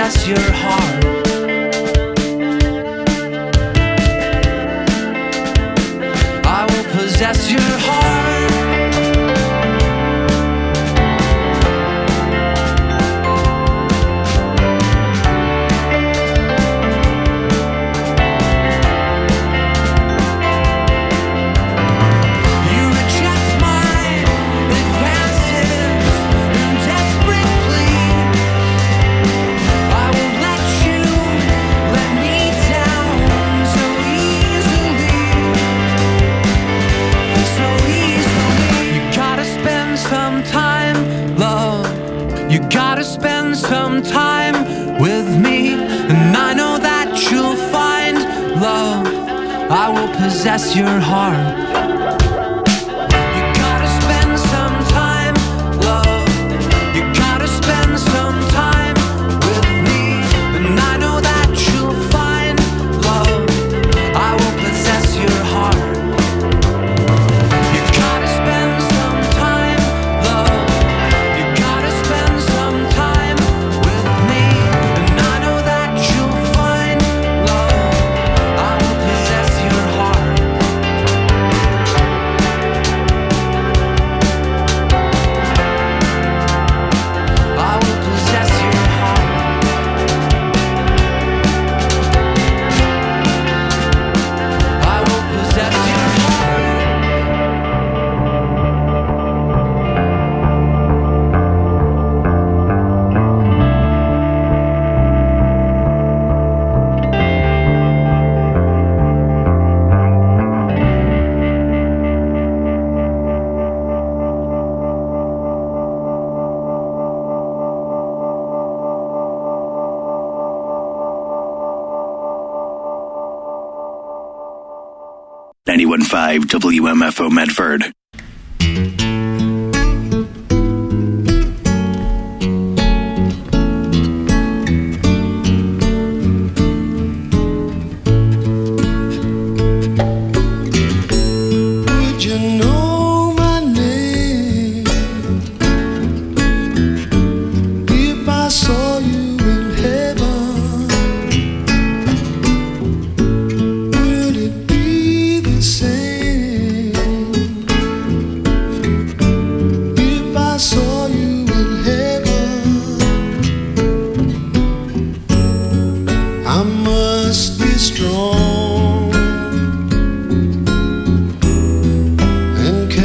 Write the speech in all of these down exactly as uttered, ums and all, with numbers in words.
possess your heart. I will possess your heart. You gotta spend some time with me, and I know that you'll find love. I will possess your heart. You gotta spend some time, love. You gotta spend some time with me, and I know that you'll find love. I will possess your heart. You gotta spend some time, love. You gotta spend some time with me, and I know that you'll find love. I will possess your heart. I will possess your heart. I will possess your heart. ninety-one point five W M F O Medford. Would you know my name if I saw you in heaven? Would it be the same if I saw you in heaven? I must be strong and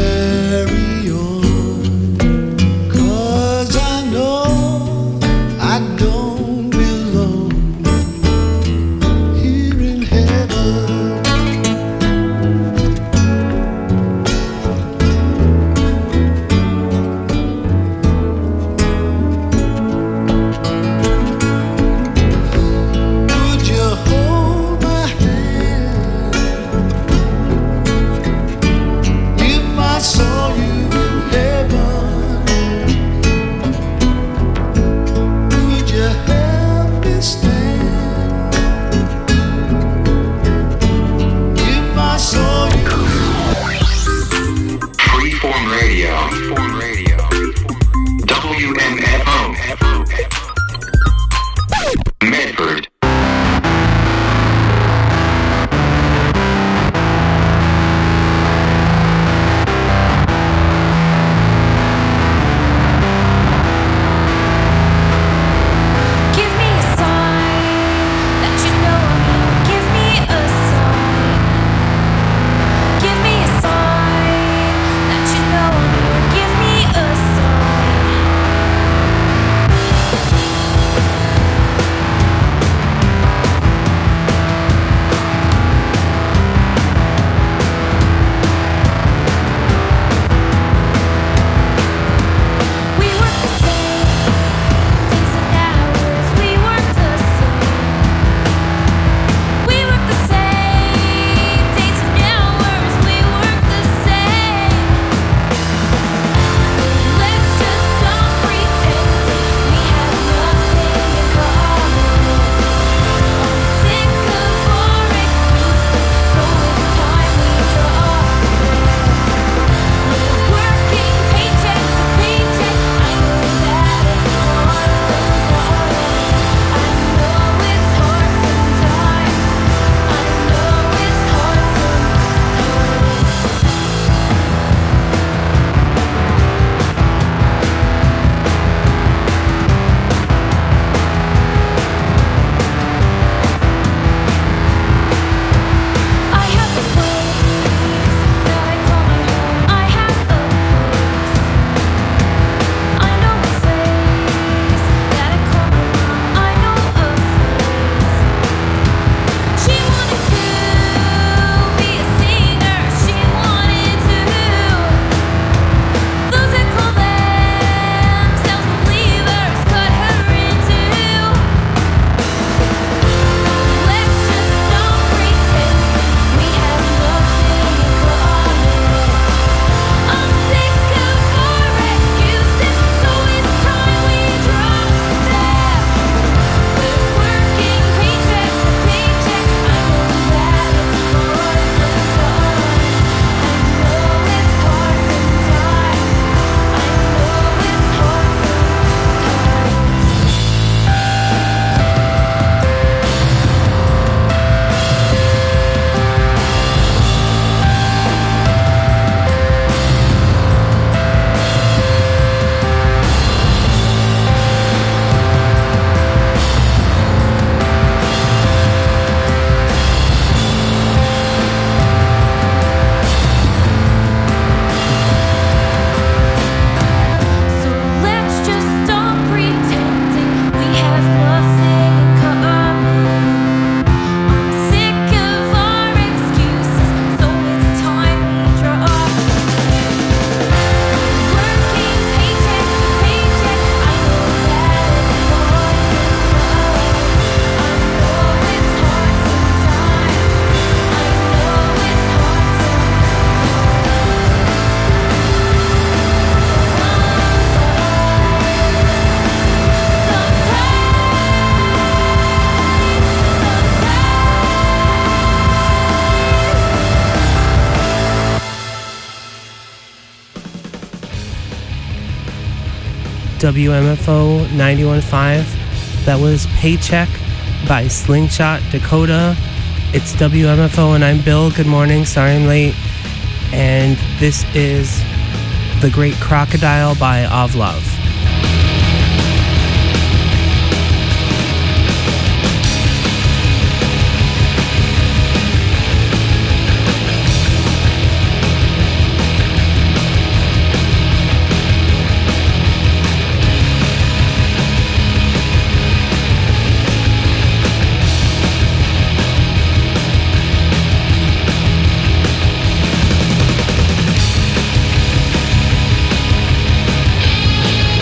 W M F O ninety-one point five. That was Paycheck by Slingshot Dakota. It's W M F O and I'm Bill. Good morning. Sorry I'm late. And this is The Great Crocodile by Ovlov. We'll be right back.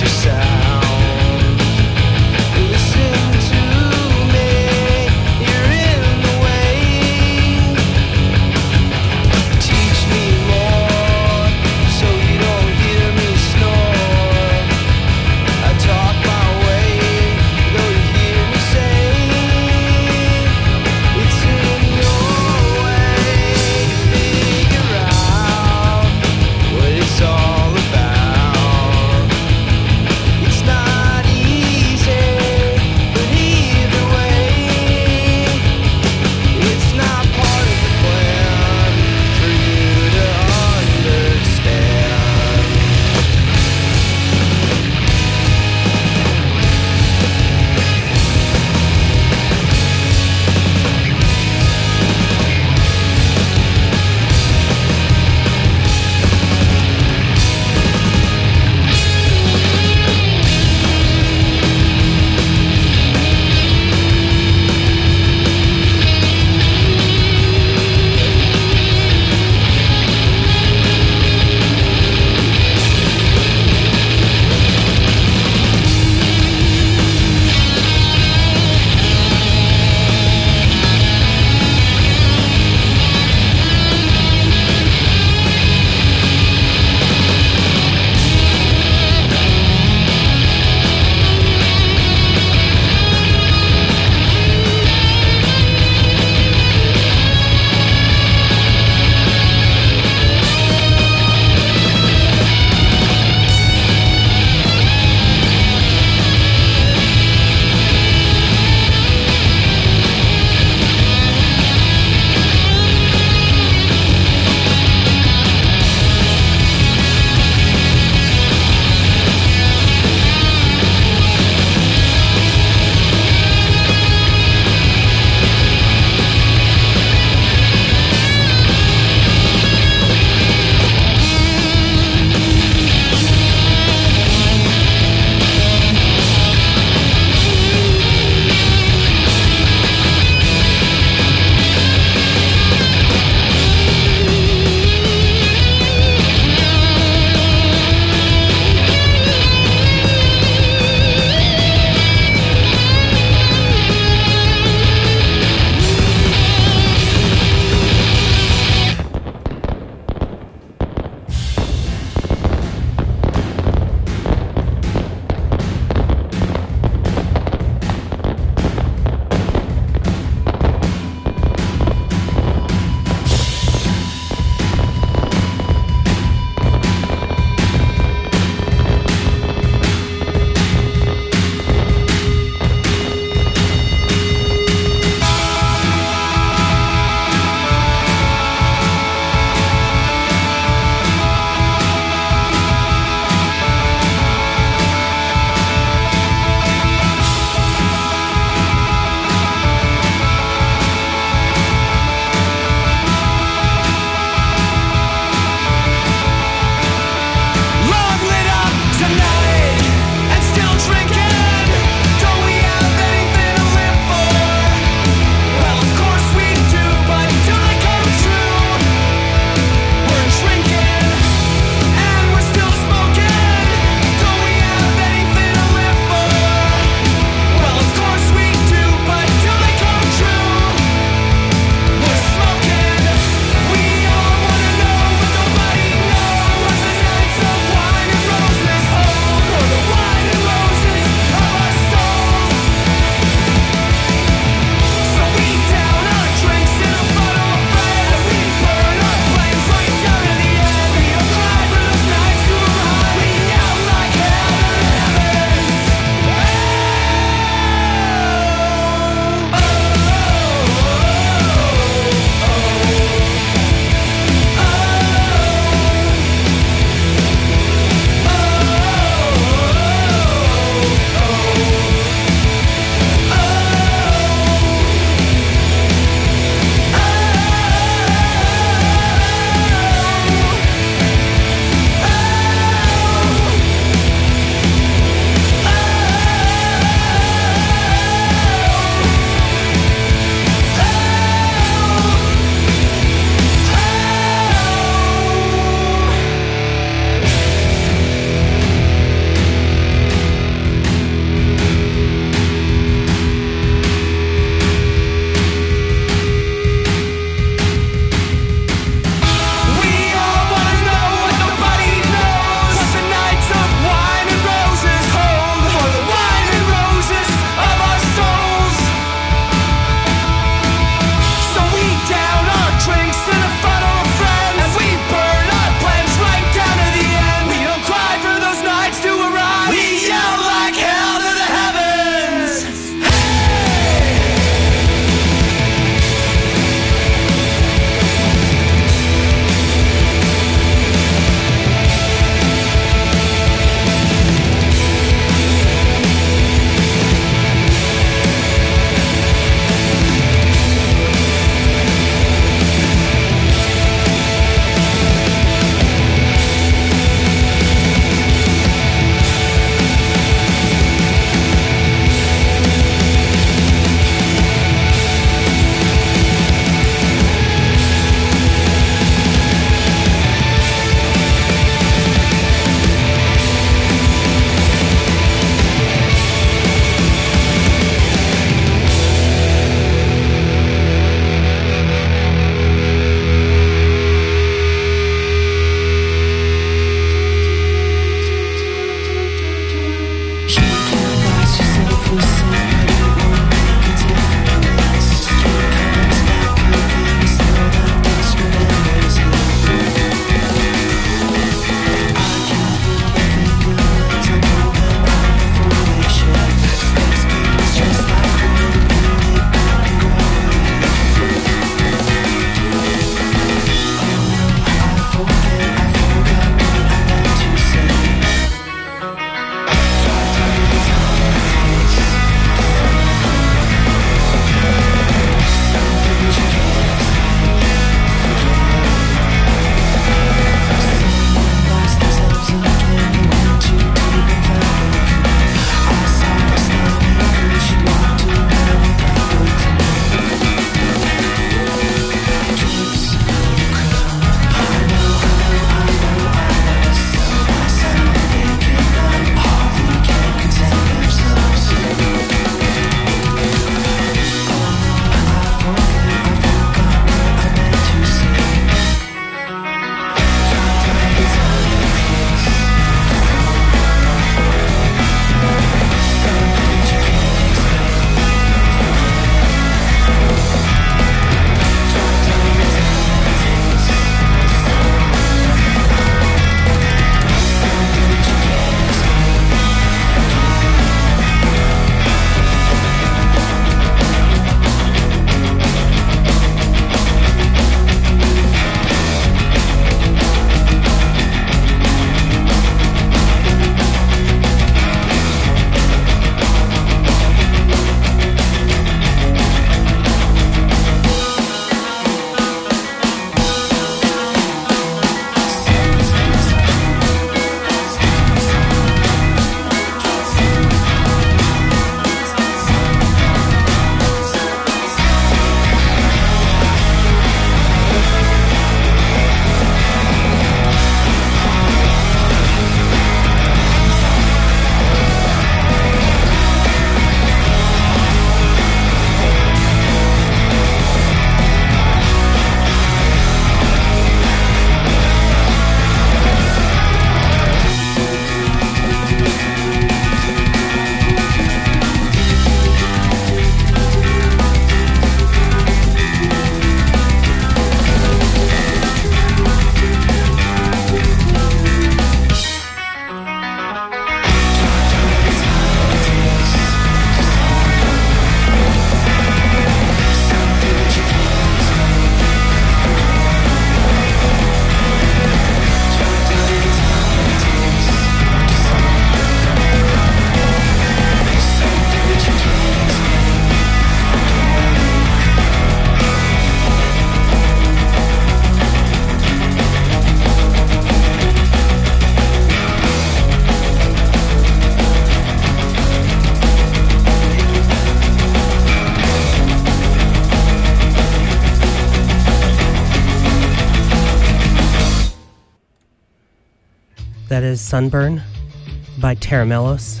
That is Sunburn by Taramelos.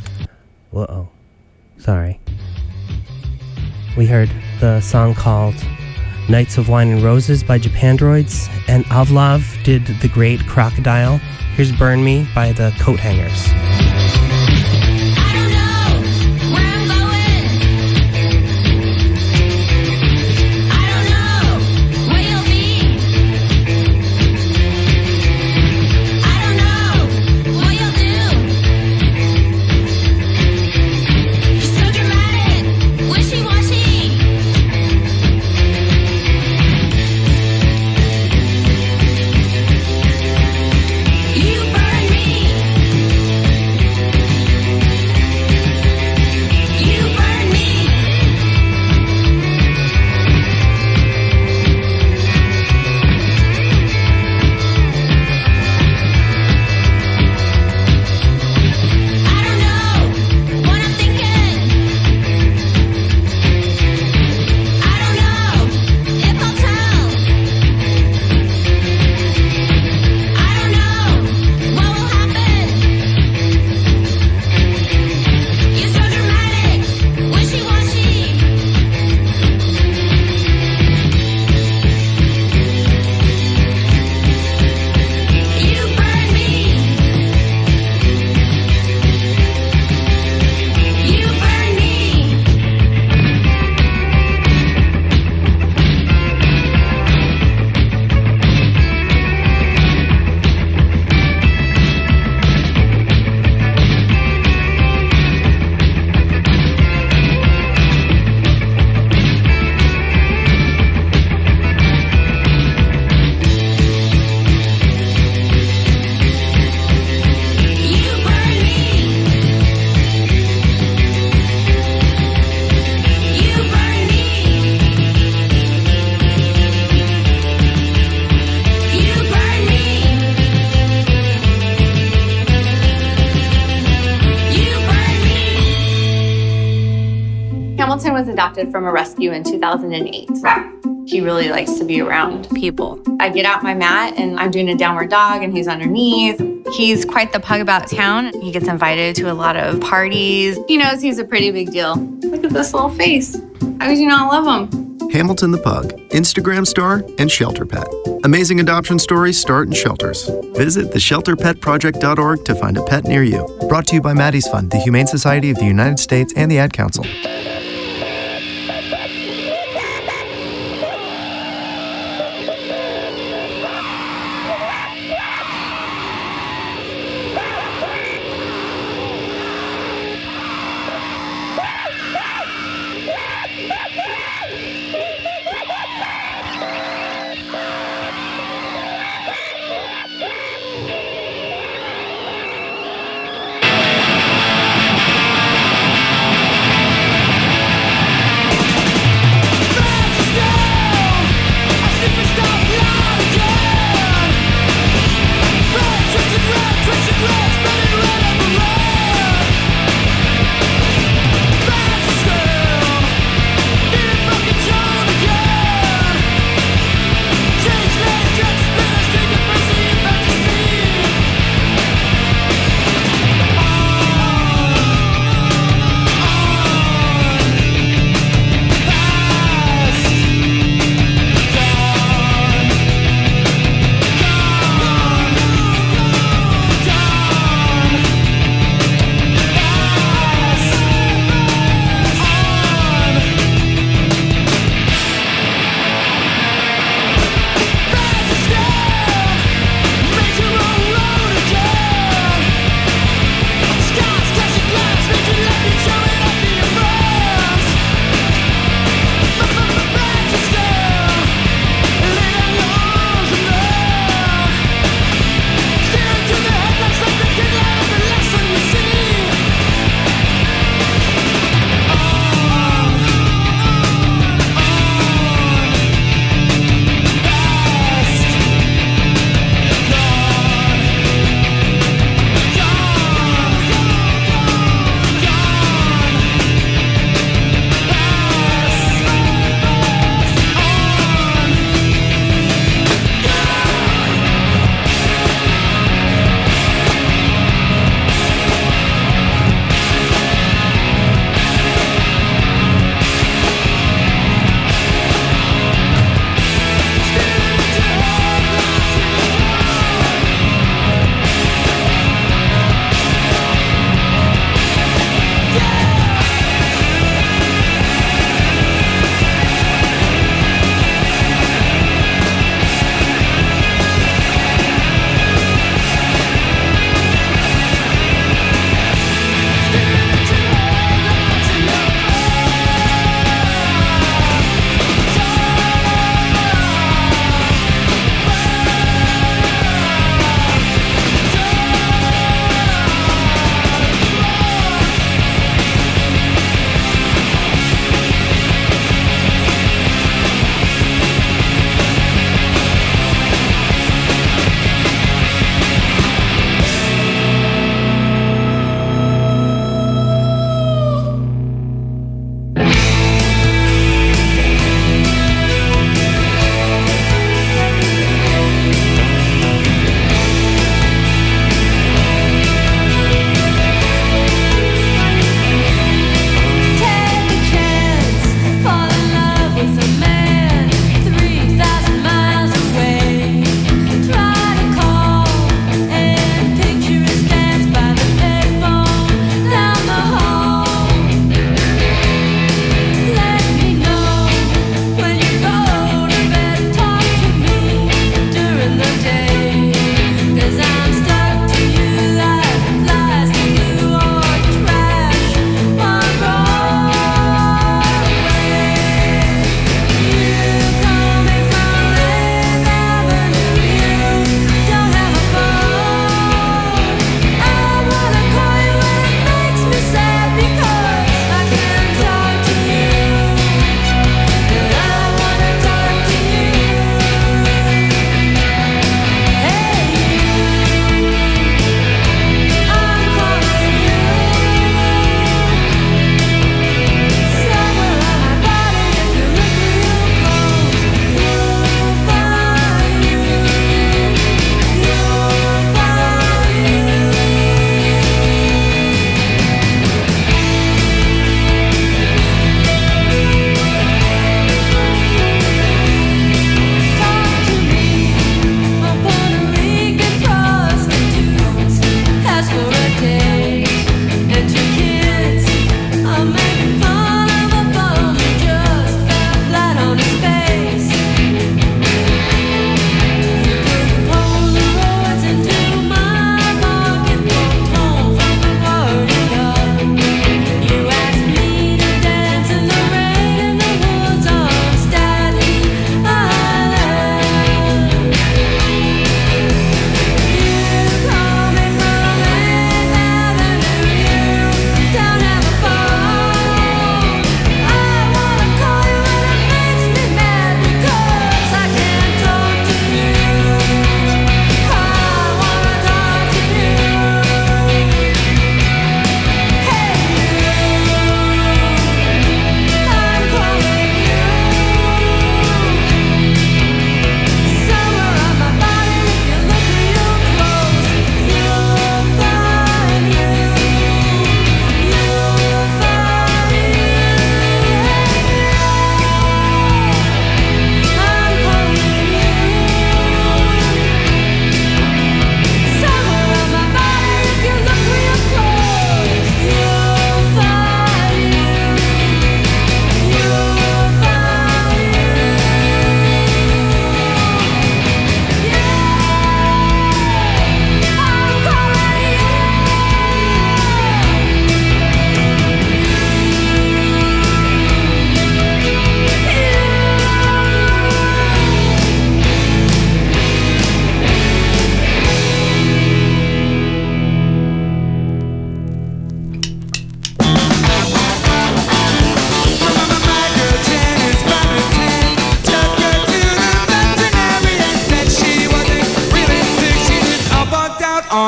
Whoa. Sorry. We heard the song called Nights of Wine and Roses by Japandroids, and Avlov did The Great Crocodile. Here's Burn Me by the Coat Hangers. You burn me. Hamilton was adopted from a rescue in two thousand eight. He really likes to be around people. I get out my mat and I'm doing a downward dog and he's underneath. He's quite the pug about town. He gets invited to a lot of parties. He knows he's a pretty big deal. Look at this little face. How could you not love him? Hamilton the Pug, Instagram star, and shelter pet. Amazing adoption stories start in shelters. Visit the shelter pet project dot org to find a pet near you. Brought to you by Maddie's Fund, the Humane Society of the United States, and the Ad Council.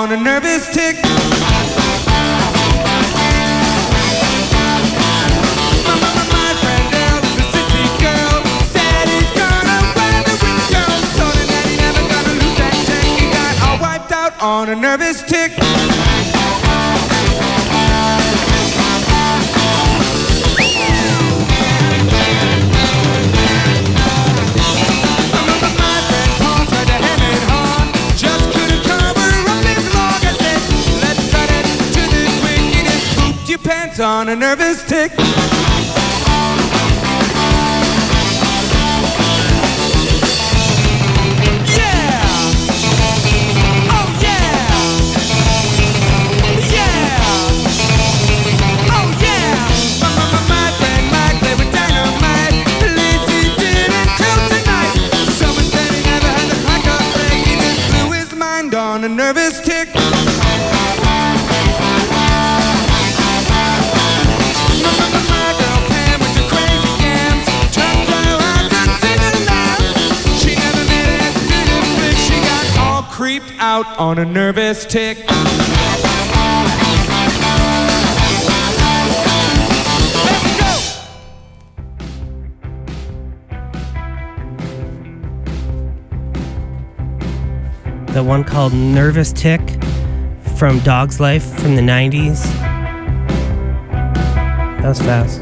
on a nervous tick. My, my, my, my friend Elvis, a sissy girl, said he's gonna ride the window. Told him that he never gonna lose that check. He got all wiped out on a nervous tick. Pants on a nervous tick. Yeah. Oh yeah. Yeah. Oh yeah. My, my, my, my friend Mike played with dynamite. Lacey didn't kill tonight. Someone said he never had the crack up break. He just blew his mind on a nervous tick. Creeped out on a nervous tick. Let's go! The one called Nervous Tick from Dog's Life from the nineties. That was fast.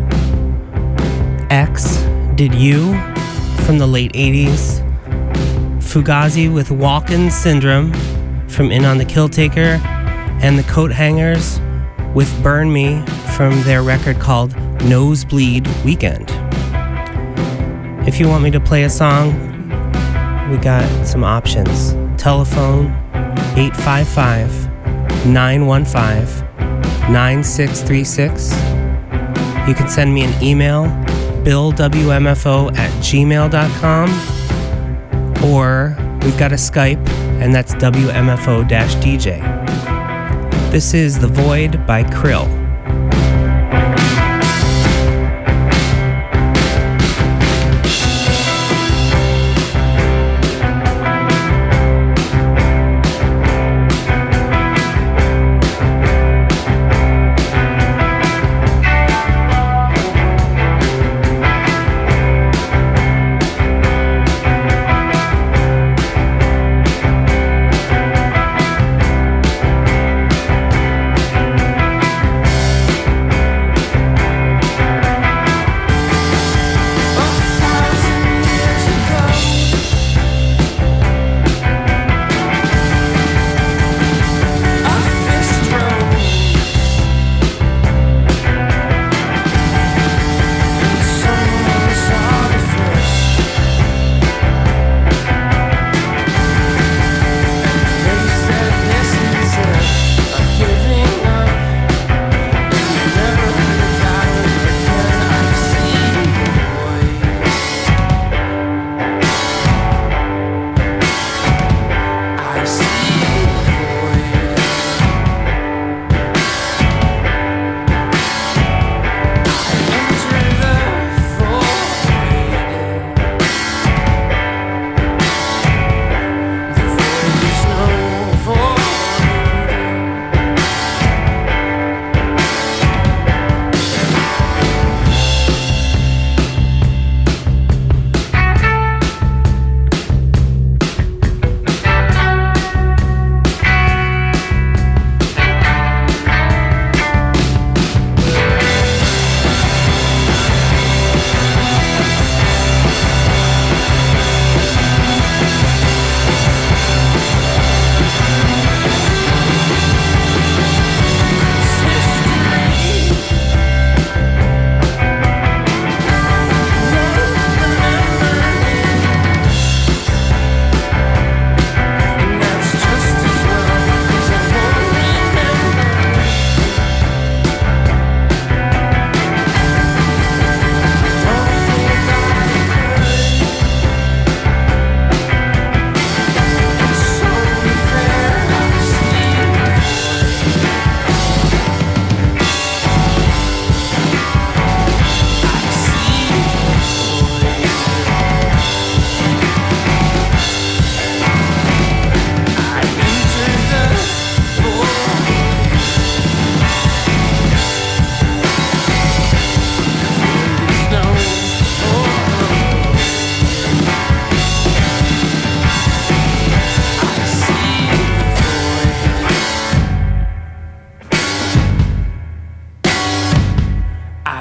X Did You from the late eighties. Fugazi with Walken Syndrome from In on the Kill Taker, and the Coat Hangers with Burn Me from their record called Nosebleed Weekend. If you want me to play a song, we got some options. Telephone eight five five, nine one five, nine six three six. You can send me an email, bill w m f o at gmail dot com. Or we've got a Skype, and that's W M F O D J. This is The Void by Krill.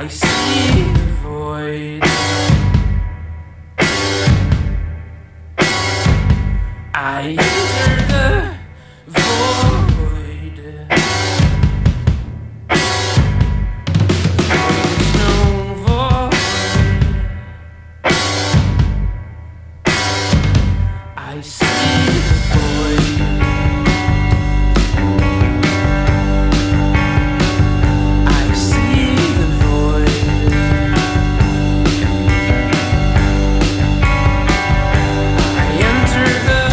I see the void. I enter the void. There's no void. I see the void. I see the void. I enter the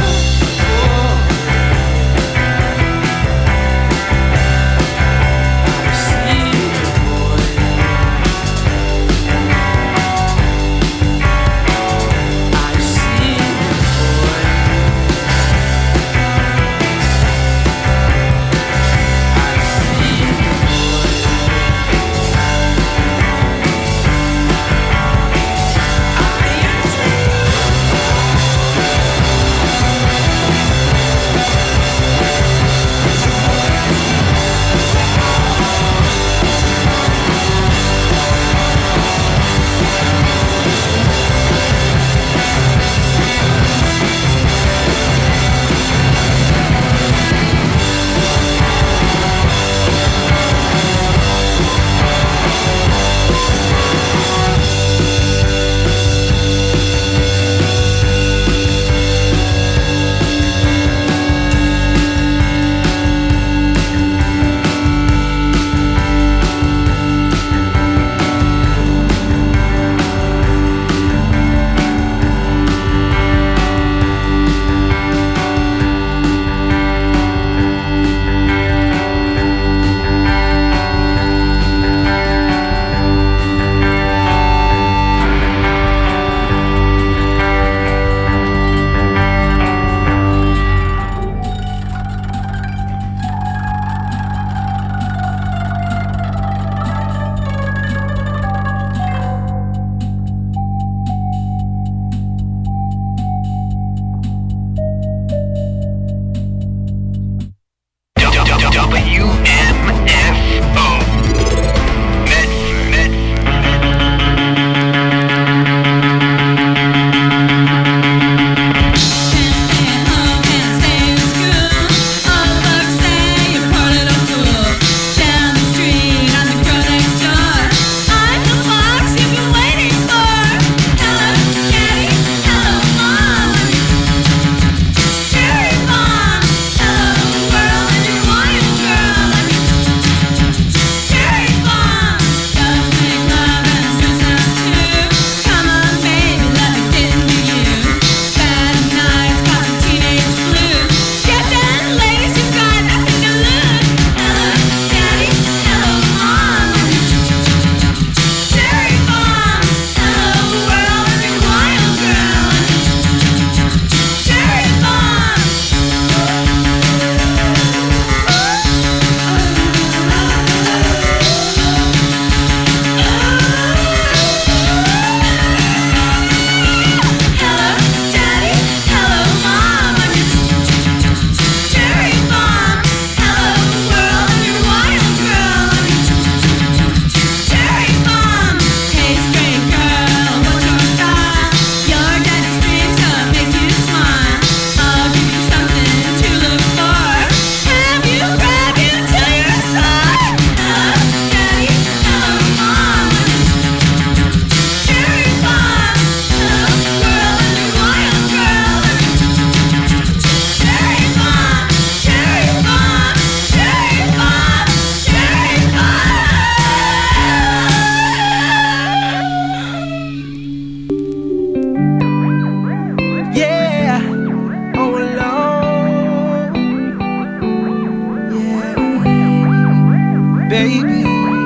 baby.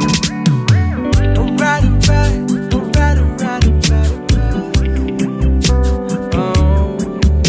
Alright, alright, alright, alright, alright, alright. Oh.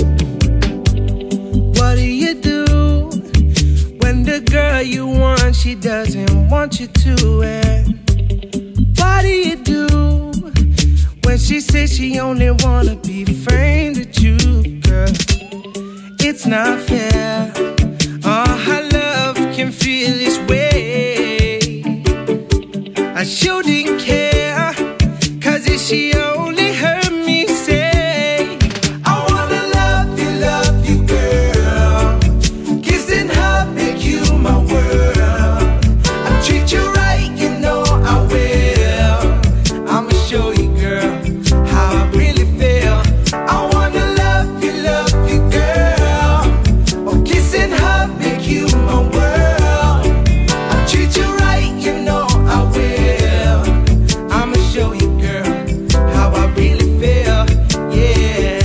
What do you do when the girl you want, she doesn't want you to? And what do you do when she says she only wanna be framed with you, girl? It's not fair. Oh, her love can feel this way. I showed it. didn't care, 'cause if she only heard me say, I wanna love you, love you, girl. Kiss and hug, make you my world. I treat you right, you know I will. I'ma show you, girl, how I really feel. I wanna love you, love you, girl. Oh, kiss and hug, make you my world. I treat you right, you know I will. I'ma show you, girl, how I really feel. Yeah.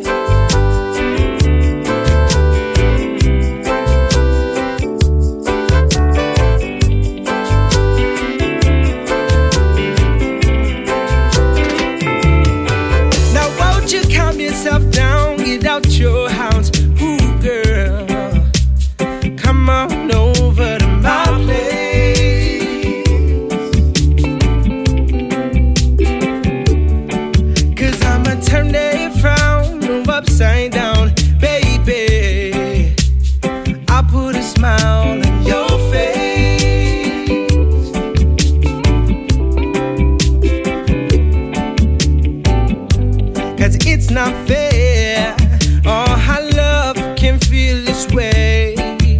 Now won't you calm yourself down, get out your house, ooh girl. Come on over to my place, 'cause I'ma turn that frown upside down, baby. I'll put a smile on your face, 'cause it's not fair, oh, how love can feel this way.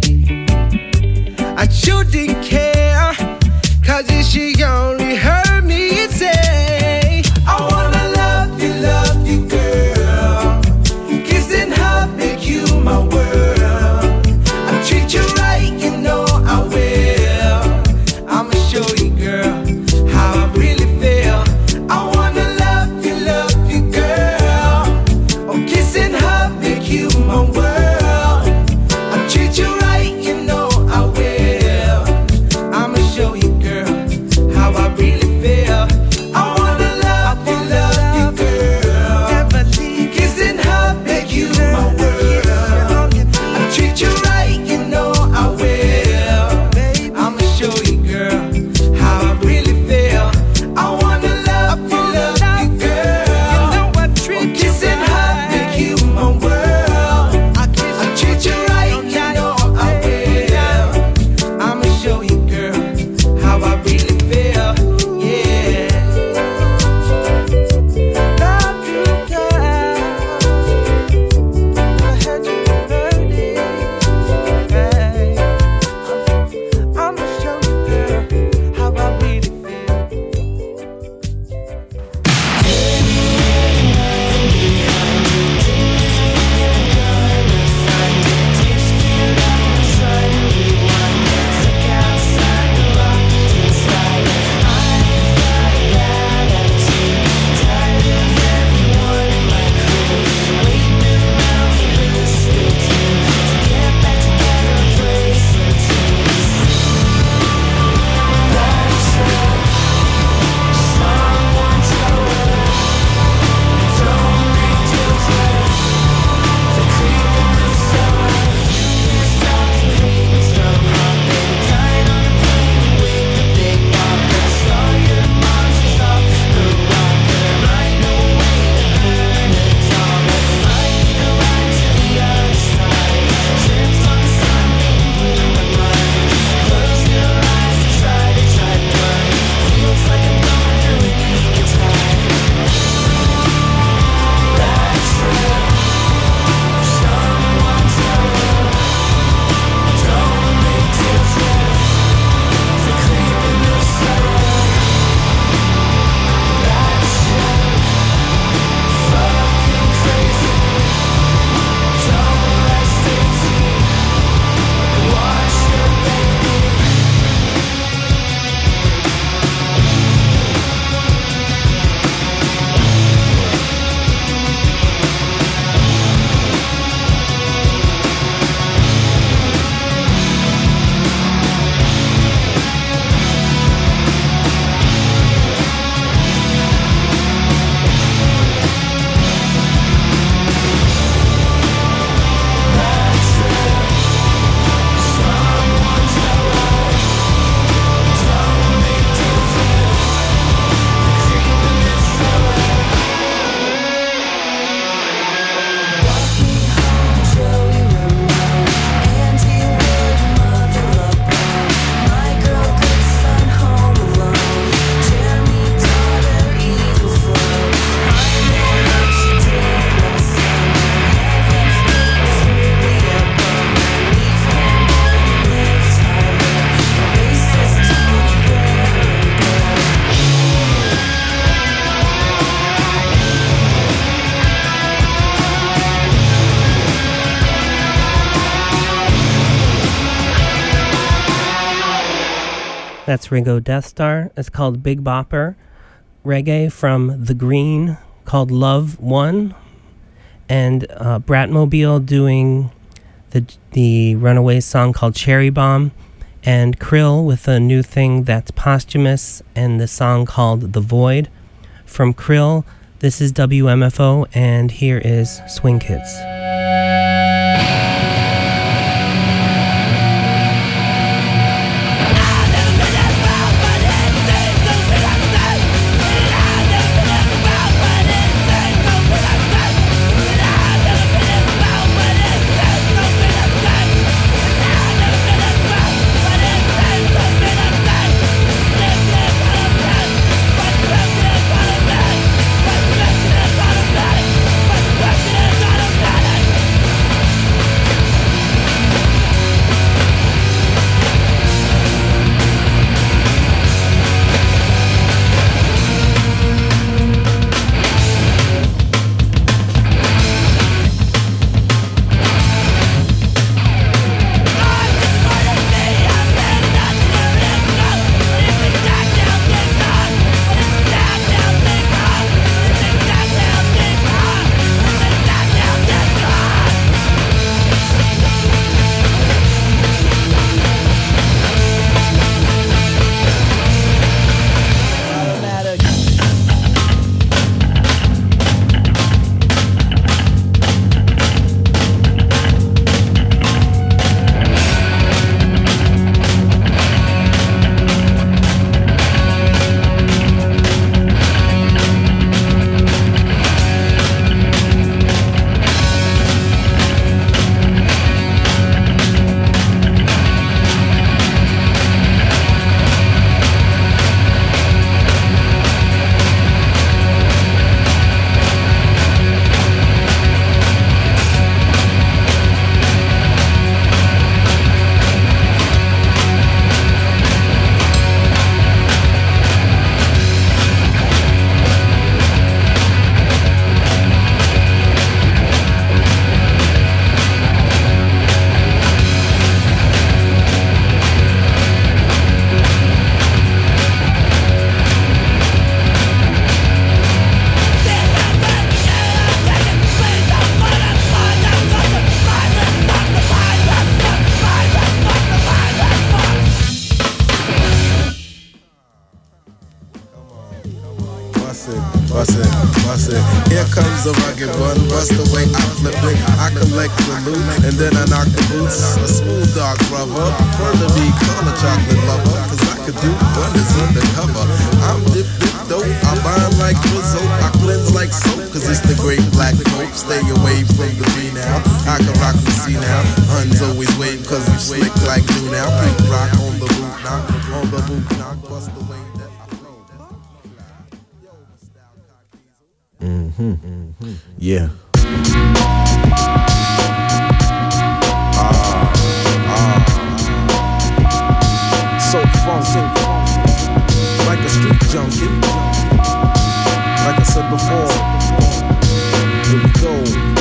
I shouldn't care, 'cause if she only heard me say, I wanna love you, love you, girl. Kiss and hug, make you my world. I treat you right, you know I will. I'ma show you, girl, how I really feel. I wanna love you, love you, girl. That's Ringo Death Star. It's called Big Bopper. Reggae from The Green called Love One. And uh, Bratmobile doing the the Runaways song called Cherry Bomb. And Krill with a new thing that's posthumous and the song called The Void. From Krill, this is W M F O, and here is Swing Kids. The rugged one, bust the way I flip it. I collect the loot and then I knock the boots. A smooth dark brother, prefer to be color chocolate lover, cause I could do wonders undercover. I'm dip dip dope, I burn like Rizzo, I cleanse like soap, cause it's the great black folk. Stay away from the B now, I can rock the C now. Huns always wave cause I'm slick like new now. Pink rock on the boot knock, on the boot knock, bust the way that I flow. Mm-hmm. Mm-hmm. Yeah. Ah, ah. So funky, like a street junkie. Like I said before, here we go.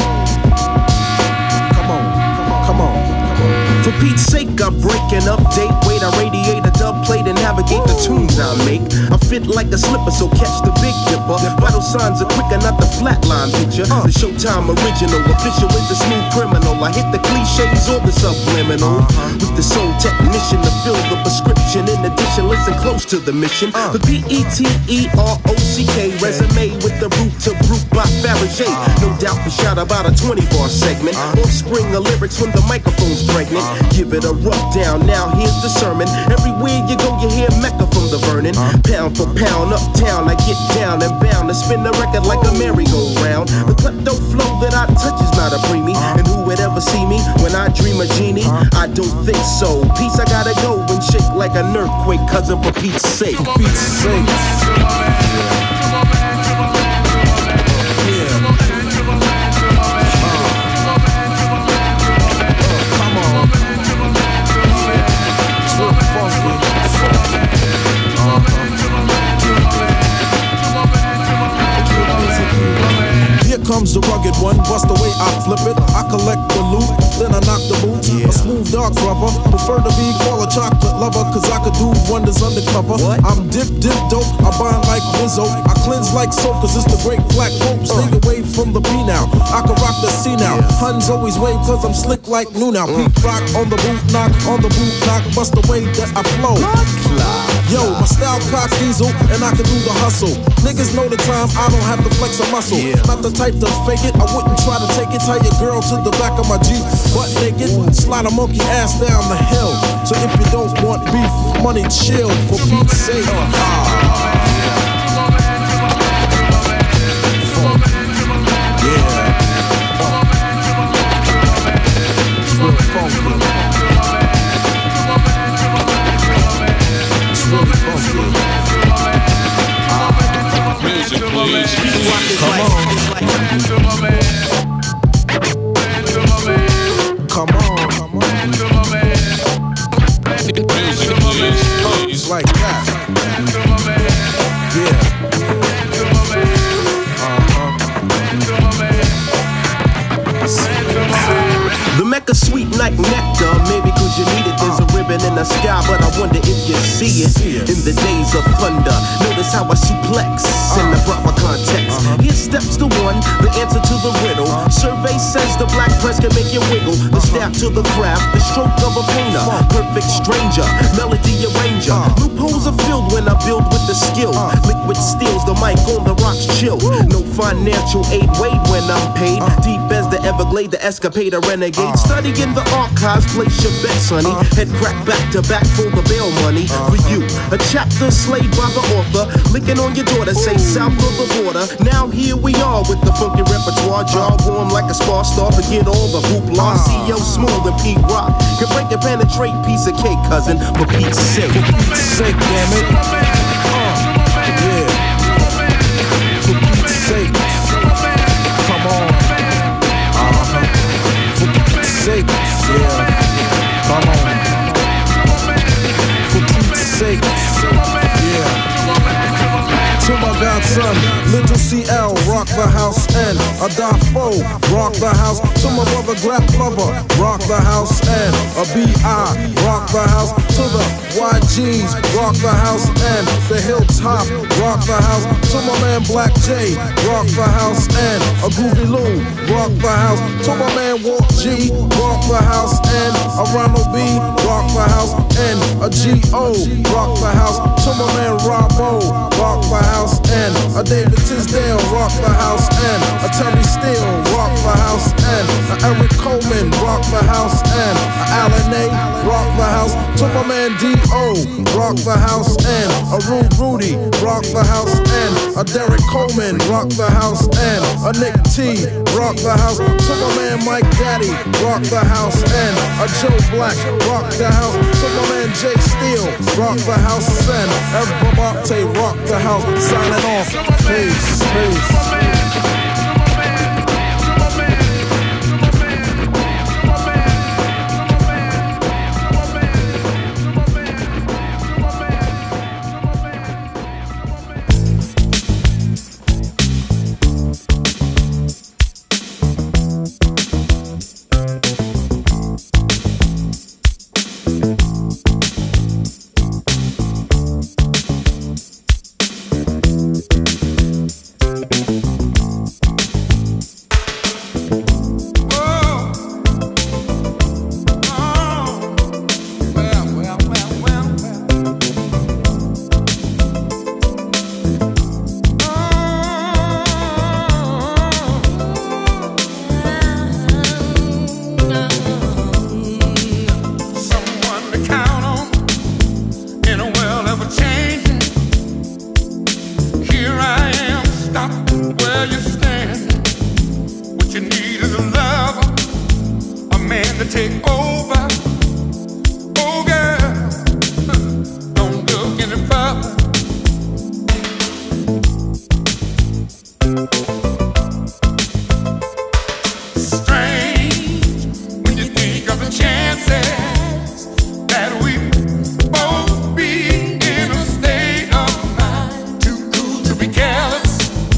Come on, come on, come on. For Pete's sake, I'm breaking update. Wait, I radiate a dub plate and navigate the tunes I make. I fit like a slipper, so catch the big dipper. Vital signs are quicker, not the flatline picture. The Showtime original, official is the smooth criminal. I hit the cliches or the subliminal. With the soul technician to fill the prescription. In addition, listen close to the mission. The P E T E R O C K resume with the root to root by Fabergé. No doubt for shot about a twenty bar segment. Offspring of lyrics when the microphone's pregnant. Give it a rough down, now here's the sermon. Everywhere you go, you hear Mecca from the Vernon. Pound for pound, uptown, I get down and bound and spin the record like a merry-go-round. The klepto flow that I touch is not a preemie. And who would ever see me when I dream a genie? I don't think so. Peace, I gotta go and shake like an earthquake, cousin, for Pete's sake. For Pete's sake. Comes the rugged one, bust the way I flip it. I collect the loot then I knock the boots. A smooth dark brother, prefer to be called a chocolate lover, cause I could do wonders undercover. What? I'm dip, dip, dope, I bind like Rizzo. I cleanse like soap, cause it's the great black hope. Stay away from the B now, I can rock the C now. Huns always wave cause I'm slick like new now. Pete rock on the boot knock, on the boot knock, bust the way that I flow. Yo, my style cock diesel, and I can do the hustle. Niggas know the time, I don't have to flex a muscle. Not the type to fake it, I wouldn't try to take it. Tie your girl to the back of my Jeep, butt naked, slide a monkey ass down the hill. So if you don't want beef, money chill, for Pete's sake. Ah. Come on. Come on. Come on. It's like that. Yeah. The Mecca sweet like nectar, maybe cause you need it. There's a ribbon in the sky, but I wonder if you see it. In the days of thunder, notice how I suplex in the proper context. Here steps the one, the answer to the riddle. Survey says the black press can make you wiggle. The staff to the craft, the stroke of a painter. Perfect stranger, melody arranger. Loopholes are filled when I build with the skill. Liquid steals the mic on the rocks chill. No financial aid wait when I'm paid. Deep as the Everglade, the escapade, a renegade. Study in the archives, place your bets, honey. Head crack back to back for the bail money. For you, a chapter slayed by the author. Licking on your daughter, say south of the border. Now here we are with the funky repertoire. Jaw warm like a spar star. Forget all the hoopla. C E O Smooth and Pete Rock can break and penetrate piece of cake, cousin. For Pete's sake. For Pete's sake, damn it. Uh, yeah. For Pete's sake. Come on. Uh-huh. For Pete's sake. Yeah. Come on. For Pete's sake. Yeah. To my godson, little C L, rock the house, and a Dafo, rock the house. To my brother, Grap Lover, rock the house, and a B I, rock the house. To the Y Gs, rock the house, and the Hilltop, rock the house. To my man Black J, rock the house, and a Groovy Lou, rock the house. To my man Walt G, rock the house, and a Ronald B, rock the house, and a G O, rock the house. To my man Robo, rock the house. And a David Tisdale, rock the house, and a Terry Steele, rock the house, and a Eric Coleman, rock the house, and a Alan A, rock the house. To my man D O, rock the house, and a Rude Rudy, rock the house, and a Derek Coleman, rock the house, and a Nick T, rock the house. To my man Mike Daddy, rock the house, and a Joe Black, rock the house. To my man Jay Steele, rock the house, and Evermarte, rock the house. Signing off. Peace. Peace.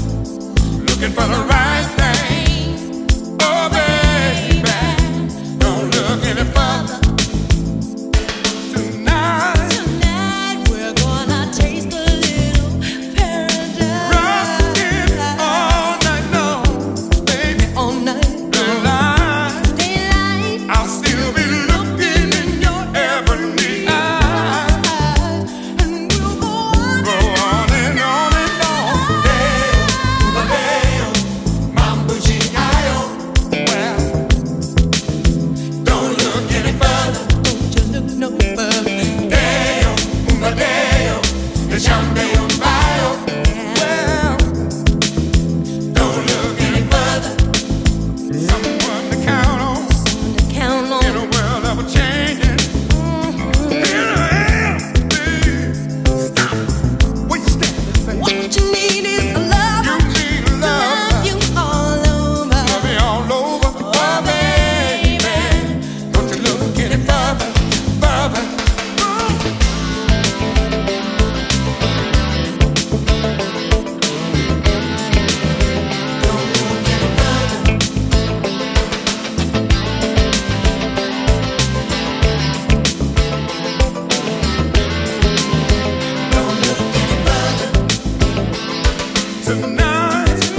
Looking for the right thing. Oh, baby, don't the night.